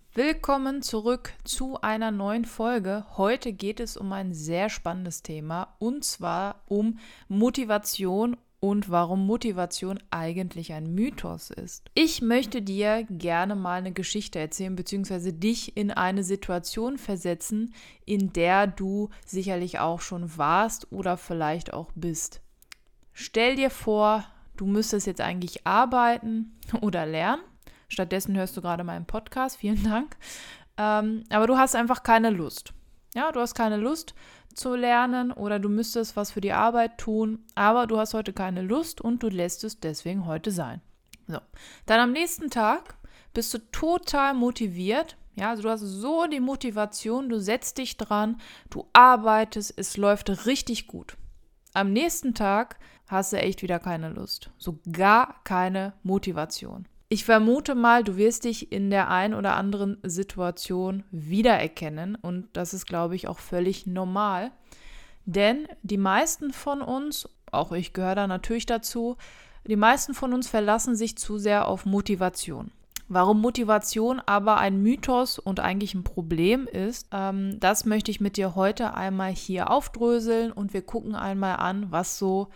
Willkommen zurück zu einer neuen Folge. Heute geht es um ein sehr spannendes Thema und zwar um Motivation und warum Motivation eigentlich ein Mythos ist. Ich möchte dir gerne mal eine Geschichte erzählen bzw. dich in eine Situation versetzen, in der du sicherlich auch schon warst oder vielleicht auch bist. Stell dir vor, du müsstest jetzt eigentlich arbeiten oder lernen. Stattdessen hörst du gerade meinen Podcast, vielen Dank. Aber du hast einfach keine Lust. Ja, du hast keine Lust zu lernen oder du müsstest was für die Arbeit tun, aber du hast heute keine Lust und du lässt es deswegen heute sein. So. Dann am nächsten Tag bist du total motiviert. Ja, also du hast so die Motivation, du setzt dich dran, du arbeitest, es läuft richtig gut. Am nächsten Tag hast du echt wieder keine Lust. So gar keine Motivation. Ich vermute mal, du wirst dich in der einen oder anderen Situation wiedererkennen und das ist, glaube ich, auch völlig normal. Denn die meisten von uns, auch ich gehöre da natürlich dazu, die meisten von uns verlassen sich zu sehr auf Motivation. Warum Motivation aber ein Mythos und eigentlich ein Problem ist, das möchte ich mit dir heute einmal hier aufdröseln und wir gucken einmal an, was so,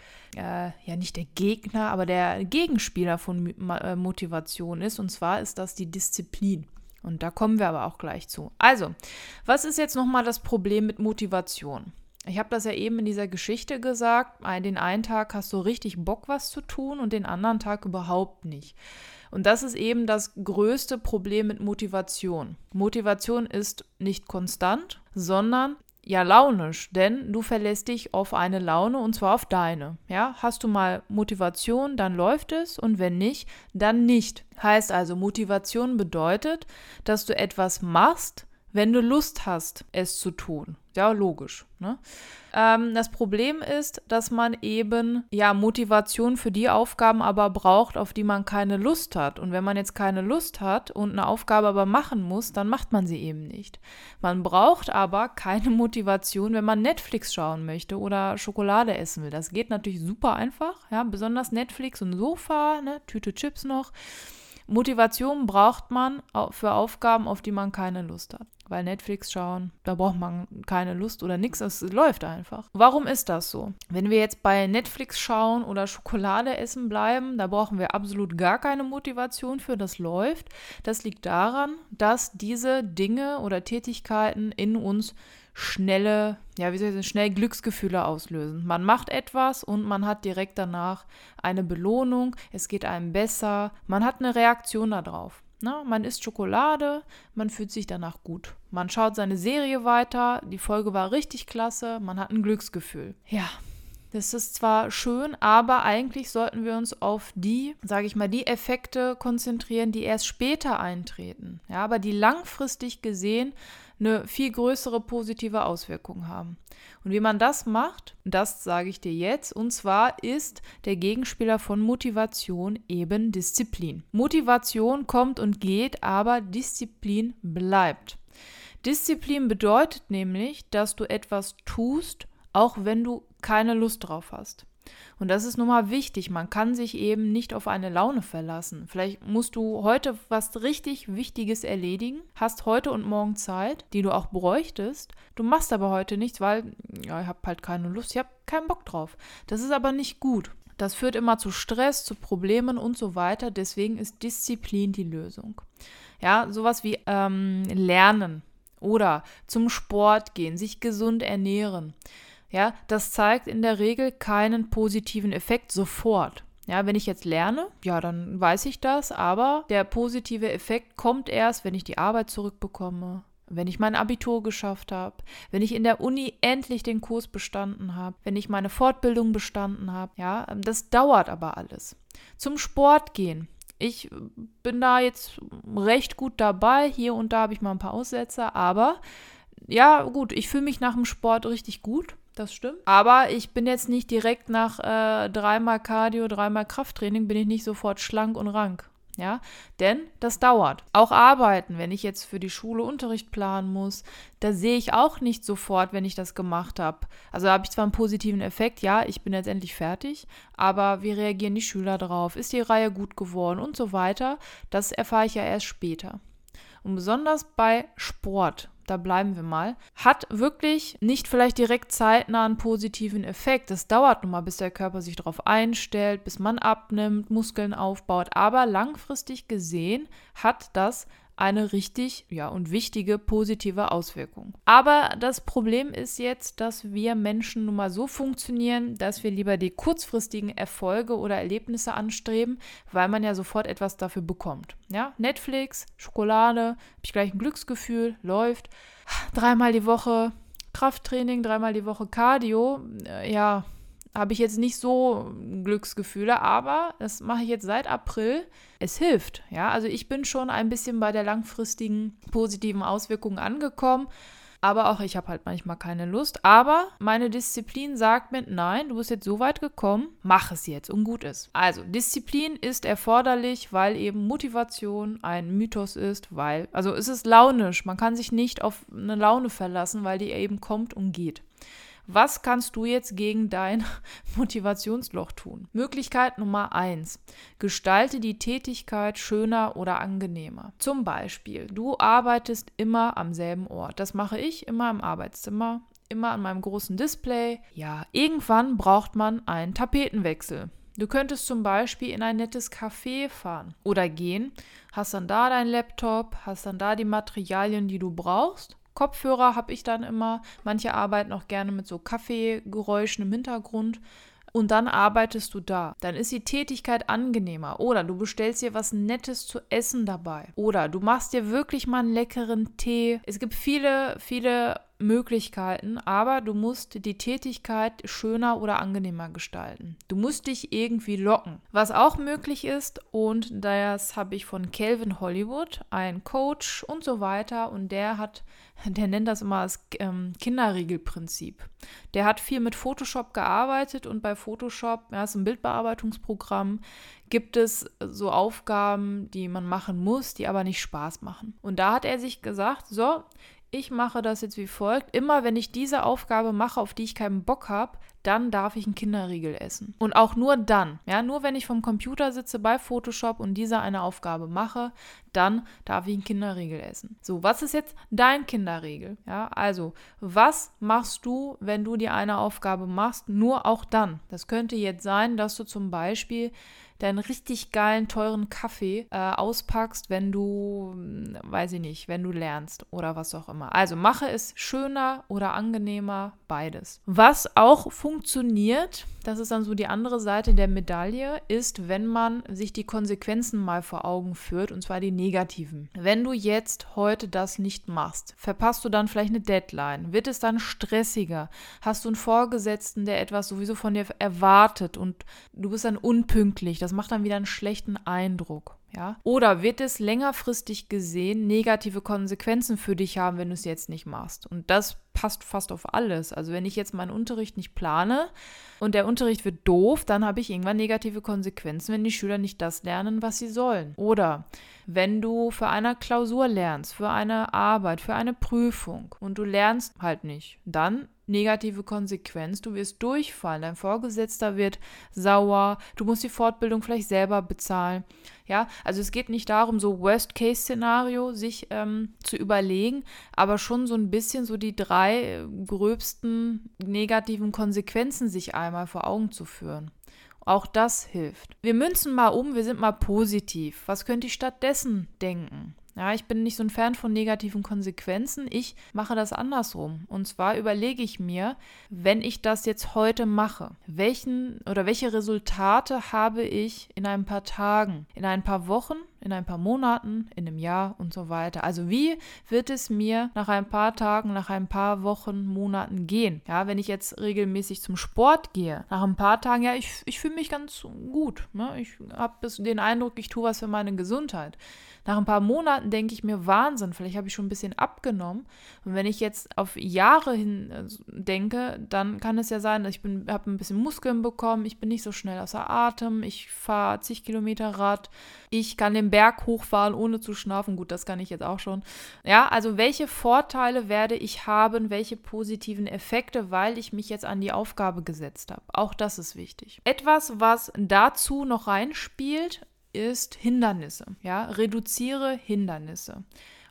nicht der Gegner, aber der Gegenspieler von Motivation ist. Und zwar ist das die Disziplin. Und da kommen wir aber auch gleich zu. Also, was ist jetzt nochmal das Problem mit Motivation? Ich habe das ja eben in dieser Geschichte gesagt, den einen Tag hast du richtig Bock, was zu tun und den anderen Tag überhaupt nicht. Und das ist eben das größte Problem mit Motivation. Motivation ist nicht konstant, sondern ja launisch, denn du verlässt dich auf eine Laune und zwar auf deine. Ja, hast du mal Motivation, dann läuft es und wenn nicht, dann nicht. Heißt also, Motivation bedeutet, dass du etwas machst, wenn du Lust hast, es zu tun. Ja, logisch. Ne? Das Problem ist, dass man eben Motivation für die Aufgaben aber braucht, auf die man keine Lust hat. Und wenn man jetzt keine Lust hat und eine Aufgabe aber machen muss, dann macht man sie eben nicht. Man braucht aber keine Motivation, wenn man Netflix schauen möchte oder Schokolade essen will. Das geht natürlich super einfach, ja, besonders Netflix und Sofa, ne, Tüte Chips noch. Motivation braucht man für Aufgaben, auf die man keine Lust hat. Weil Netflix schauen, da braucht man keine Lust oder nichts, es läuft einfach. Warum ist das so? Wenn wir jetzt bei Netflix schauen oder Schokolade essen bleiben, da brauchen wir absolut gar keine Motivation für, das läuft. Das liegt daran, dass diese Dinge oder Tätigkeiten in uns schnell Glücksgefühle auslösen. Man macht etwas und man hat direkt danach eine Belohnung, es geht einem besser, man hat eine Reaktion darauf. Man isst Schokolade, man fühlt sich danach gut. Man schaut seine Serie weiter, die Folge war richtig klasse, man hat ein Glücksgefühl. Ja, das ist zwar schön, aber eigentlich sollten wir uns auf die Effekte konzentrieren, die erst später eintreten. Ja, aber die langfristig gesehen eine viel größere positive Auswirkung haben. Und wie man das macht, das sage ich dir jetzt, und zwar ist der Gegenspieler von Motivation eben Disziplin. Motivation kommt und geht, aber Disziplin bleibt. Disziplin bedeutet nämlich, dass du etwas tust, auch wenn du keine Lust drauf hast. Und das ist nun mal wichtig. Man kann sich eben nicht auf eine Laune verlassen. Vielleicht musst du heute was richtig Wichtiges erledigen, hast heute und morgen Zeit, die du auch bräuchtest. Du machst aber heute nichts, weil ich habe halt keine Lust, ich habe keinen Bock drauf. Das ist aber nicht gut. Das führt immer zu Stress, zu Problemen und so weiter. Deswegen ist Disziplin die Lösung. Ja, sowas wie Lernen oder zum Sport gehen, sich gesund ernähren. Ja, das zeigt in der Regel keinen positiven Effekt sofort. Ja, wenn ich jetzt lerne, ja, dann weiß ich das, aber der positive Effekt kommt erst, wenn ich die Arbeit zurückbekomme, wenn ich mein Abitur geschafft habe, wenn ich in der Uni endlich den Kurs bestanden habe, wenn ich meine Fortbildung bestanden habe. Ja, das dauert aber alles. Zum Sport gehen. Ich bin da jetzt recht gut dabei. Hier und da habe ich mal ein paar Aussetzer, aber ja, gut, ich fühle mich nach dem Sport richtig gut. Das stimmt. Aber ich bin jetzt nicht direkt nach 3-mal Cardio, 3-mal Krafttraining, bin ich nicht sofort schlank und rank. Ja, denn das dauert. Auch arbeiten, wenn ich jetzt für die Schule Unterricht planen muss, da sehe ich auch nicht sofort, wenn ich das gemacht habe. Also habe ich zwar einen positiven Effekt, ja, ich bin jetzt endlich fertig, aber wie reagieren die Schüler drauf? Ist die Reihe gut geworden und so weiter? Das erfahre ich ja erst später. Und besonders bei Sport, da bleiben wir mal, hat wirklich nicht vielleicht direkt zeitnah einen positiven Effekt. Es dauert nun mal, bis der Körper sich darauf einstellt, bis man abnimmt, Muskeln aufbaut. Aber langfristig gesehen hat das eine richtig, und wichtige positive Auswirkung. Aber das Problem ist jetzt, dass wir Menschen nun mal so funktionieren, dass wir lieber die kurzfristigen Erfolge oder Erlebnisse anstreben, weil man ja sofort etwas dafür bekommt. Ja, Netflix, Schokolade, habe ich gleich ein Glücksgefühl, läuft. 3-mal die Woche Krafttraining, 3-mal die Woche Cardio, habe ich jetzt nicht so Glücksgefühle, aber das mache ich jetzt seit April. Es hilft, ja. Also ich bin schon ein bisschen bei der langfristigen positiven Auswirkung angekommen, aber auch ich habe halt manchmal keine Lust. Aber meine Disziplin sagt mir, nein, du bist jetzt so weit gekommen, mach es jetzt und gut ist. Also Disziplin ist erforderlich, weil eben Motivation ein Mythos ist, also es ist launisch. Man kann sich nicht auf eine Laune verlassen, weil die eben kommt und geht. Was kannst du jetzt gegen dein Motivationsloch tun? Möglichkeit Nummer 1. Gestalte die Tätigkeit schöner oder angenehmer. Zum Beispiel, du arbeitest immer am selben Ort. Das mache ich immer im Arbeitszimmer, immer an meinem großen Display. Ja, irgendwann braucht man einen Tapetenwechsel. Du könntest zum Beispiel in ein nettes Café fahren oder gehen, hast dann da deinen Laptop, hast dann da die Materialien, die du brauchst. Kopfhörer habe ich dann immer. Manche arbeiten auch gerne mit so Kaffeegeräuschen im Hintergrund. Und dann arbeitest du da. Dann ist die Tätigkeit angenehmer. Oder du bestellst dir was Nettes zu essen dabei. Oder du machst dir wirklich mal einen leckeren Tee. Es gibt viele, viele Möglichkeiten, aber du musst die Tätigkeit schöner oder angenehmer gestalten. Du musst dich irgendwie locken. Was auch möglich ist, und das habe ich von Calvin Hollywood, ein Coach und so weiter, und der nennt das immer das Kinderriegelprinzip. Der hat viel mit Photoshop gearbeitet und bei Photoshop, ist ein Bildbearbeitungsprogramm, gibt es so Aufgaben, die man machen muss, die aber nicht Spaß machen. Und da hat er sich gesagt, so, ich mache das jetzt wie folgt. Immer wenn ich diese Aufgabe mache, auf die ich keinen Bock habe, dann darf ich einen Kinderriegel essen. Und auch nur dann, nur wenn ich vom Computer sitze bei Photoshop und diese eine Aufgabe mache, dann darf ich einen Kinderriegel essen. So, was ist jetzt dein Kinderriegel? Ja, also, was machst du, wenn du dir eine Aufgabe machst? Nur auch dann. Das könnte jetzt sein, dass du zum Beispiel deinen richtig geilen, teuren Kaffee auspackst, wenn du, wenn du lernst oder was auch immer. Also mache es schöner oder angenehmer, beides. Was auch funktioniert, das ist dann so die andere Seite der Medaille, ist, wenn man sich die Konsequenzen mal vor Augen führt, und zwar die negativen. Wenn du jetzt heute das nicht machst, verpasst du dann vielleicht eine Deadline? Wird es dann stressiger? Hast du einen Vorgesetzten, der etwas sowieso von dir erwartet und du bist dann unpünktlich? Das macht dann wieder einen schlechten Eindruck. Ja? Oder wird es längerfristig gesehen negative Konsequenzen für dich haben, wenn du es jetzt nicht machst? Und das passt fast auf alles. Also wenn ich jetzt meinen Unterricht nicht plane und der Unterricht wird doof, dann habe ich irgendwann negative Konsequenzen, wenn die Schüler nicht das lernen, was sie sollen. Oder wenn du für eine Klausur lernst, für eine Arbeit, für eine Prüfung und du lernst halt nicht, dann negative Konsequenz, du wirst durchfallen, dein Vorgesetzter wird sauer, du musst die Fortbildung vielleicht selber bezahlen. Ja, also es geht nicht darum, so Worst-Case-Szenario sich zu überlegen, aber schon so ein bisschen so die 3 gröbsten negativen Konsequenzen sich einmal vor Augen zu führen. Auch das hilft. Wir münzen mal um, wir sind mal positiv. Was könnte ich stattdessen denken? Ja, ich bin nicht so ein Fan von negativen Konsequenzen. Ich mache das andersrum. Und zwar überlege ich mir, wenn ich das jetzt heute mache, welche Resultate habe ich in ein paar Tagen, in ein paar Wochen, in ein paar Monaten, in einem Jahr und so weiter. Also wie wird es mir nach ein paar Tagen, nach ein paar Wochen, Monaten gehen? Ja, wenn ich jetzt regelmäßig zum Sport gehe, nach ein paar Tagen, ich fühle mich ganz gut. Ne? Ich habe den Eindruck, ich tue was für meine Gesundheit. Nach ein paar Monaten denke ich mir, Wahnsinn, vielleicht habe ich schon ein bisschen abgenommen. Und wenn ich jetzt auf Jahre hin denke, dann kann es ja sein, dass habe ein bisschen Muskeln bekommen, ich bin nicht so schnell außer Atem, ich fahre zig Kilometer Rad, ich kann den Berg hochfahren, ohne zu schnaufen. Gut, das kann ich jetzt auch schon. Ja, also welche Vorteile werde ich haben, welche positiven Effekte, weil ich mich jetzt an die Aufgabe gesetzt habe. Auch das ist wichtig. Etwas, was dazu noch reinspielt, ist Hindernisse. Ja, reduziere Hindernisse.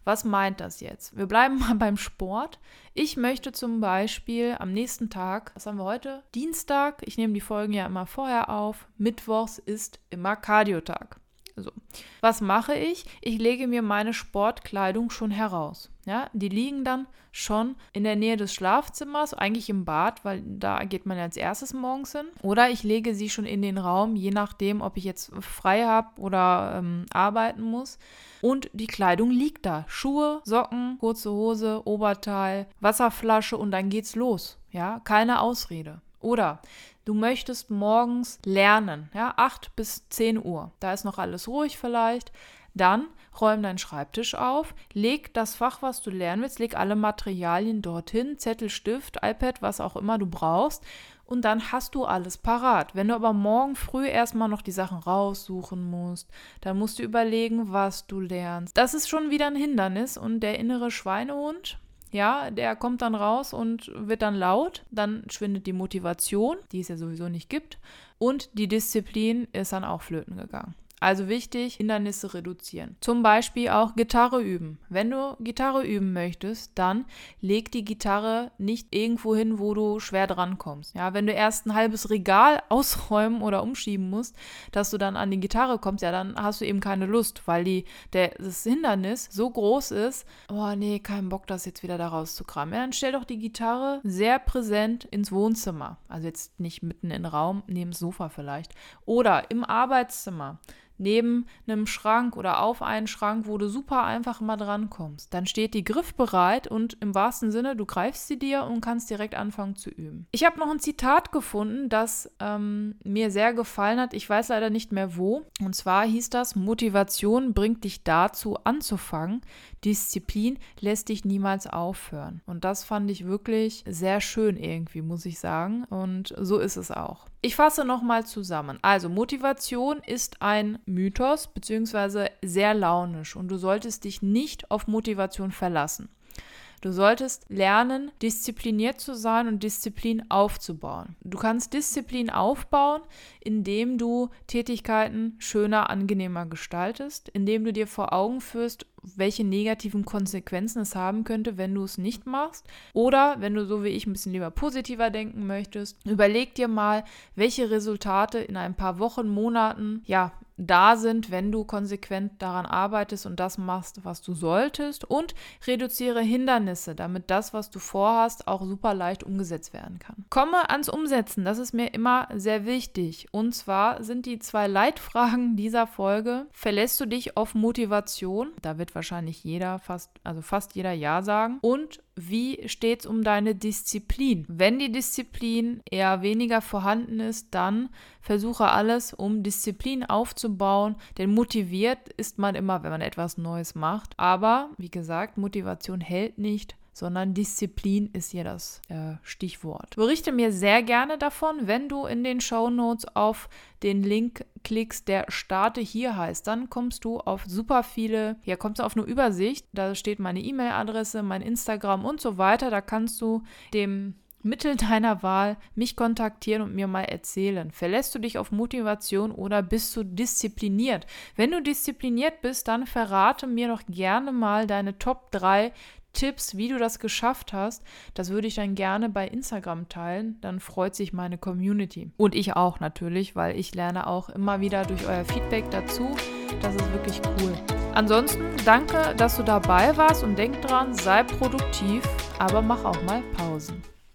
Was meint das jetzt? Wir bleiben mal beim Sport. Ich möchte zum Beispiel am nächsten Tag, was haben wir heute? Dienstag, ich nehme die Folgen ja immer vorher auf, mittwochs ist immer Cardio-Tag. So. Was mache ich? Ich lege mir meine Sportkleidung schon heraus. Ja, die liegen dann schon in der Nähe des Schlafzimmers, eigentlich im Bad, weil da geht man ja als erstes morgens hin. Oder ich lege sie schon in den Raum, je nachdem, ob ich jetzt frei habe oder arbeiten muss. Und die Kleidung liegt da. Schuhe, Socken, kurze Hose, Oberteil, Wasserflasche und dann geht's los. Ja, keine Ausrede. Oder du möchtest morgens lernen, ja, 8 bis 10 Uhr. Da ist noch alles ruhig vielleicht. Dann räum deinen Schreibtisch auf, leg das Fach, was du lernen willst, leg alle Materialien dorthin, Zettel, Stift, iPad, was auch immer du brauchst. Und dann hast du alles parat. Wenn du aber morgen früh erstmal noch die Sachen raussuchen musst, dann musst du überlegen, was du lernst. Das ist schon wieder ein Hindernis und der innere Schweinehund, ja, der kommt dann raus und wird dann laut. Dann schwindet die Motivation, die es ja sowieso nicht gibt. Und die Disziplin ist dann auch flöten gegangen. Also wichtig, Hindernisse reduzieren. Zum Beispiel auch Gitarre üben. Wenn du Gitarre üben möchtest, dann leg die Gitarre nicht irgendwo hin, wo du schwer drankommst. Ja, wenn du erst ein halbes Regal ausräumen oder umschieben musst, dass du dann an die Gitarre kommst, ja, dann hast du eben keine Lust, weil das Hindernis so groß ist, oh nee, kein Bock, das jetzt wieder da rauszukramen. Ja, dann stell doch die Gitarre sehr präsent ins Wohnzimmer. Also jetzt nicht mitten im Raum, neben dem Sofa vielleicht. Oder im Arbeitszimmer. Neben einem Schrank oder auf einen Schrank, wo du super einfach mal dran kommst. Dann steht die griffbereit und im wahrsten Sinne, du greifst sie dir und kannst direkt anfangen zu üben. Ich habe noch ein Zitat gefunden, das mir sehr gefallen hat. Ich weiß leider nicht mehr wo. Und zwar hieß das: Motivation bringt dich dazu anzufangen. Disziplin lässt dich niemals aufhören. Und das fand ich wirklich sehr schön irgendwie, muss ich sagen. Und so ist es auch. Ich fasse nochmal zusammen. Also Motivation ist ein Mythos bzw. sehr launisch und du solltest dich nicht auf Motivation verlassen. Du solltest lernen, diszipliniert zu sein und Disziplin aufzubauen. Du kannst Disziplin aufbauen, indem du Tätigkeiten schöner, angenehmer gestaltest, indem du dir vor Augen führst, welche negativen Konsequenzen es haben könnte, wenn du es nicht machst. Oder wenn du so wie ich ein bisschen lieber positiver denken möchtest, überleg dir mal, welche Resultate in ein paar Wochen, Monaten, da sind, wenn du konsequent daran arbeitest und das machst, was du solltest, und reduziere Hindernisse, damit das, was du vorhast, auch super leicht umgesetzt werden kann. Komme ans Umsetzen, das ist mir immer sehr wichtig. Und zwar sind die 2 Leitfragen dieser Folge: Verlässt du dich auf Motivation? Da wird wahrscheinlich fast jeder Ja sagen. Und wie steht's um deine Disziplin? Wenn die Disziplin eher weniger vorhanden ist, dann versuche alles, um Disziplin aufzubauen, denn motiviert ist man immer, wenn man etwas Neues macht. Aber, wie gesagt, Motivation hält nicht, sondern Disziplin ist hier das Stichwort. Berichte mir sehr gerne davon, wenn du in den Shownotes auf den Link klickst, der Starte hier heißt. Dann kommst du auf kommst du auf eine Übersicht. Da steht meine E-Mail-Adresse, mein Instagram und so weiter. Da kannst du dem Mittel deiner Wahl mich kontaktieren und mir mal erzählen. Verlässt du dich auf Motivation oder bist du diszipliniert? Wenn du diszipliniert bist, dann verrate mir doch gerne mal deine Top 3 Tipps, wie du das geschafft hast. Das würde ich dann gerne bei Instagram teilen. Dann freut sich meine Community. Und ich auch natürlich, weil ich lerne auch immer wieder durch euer Feedback dazu. Das ist wirklich cool. Ansonsten danke, dass du dabei warst und denk dran, sei produktiv, aber mach auch mal Pausen.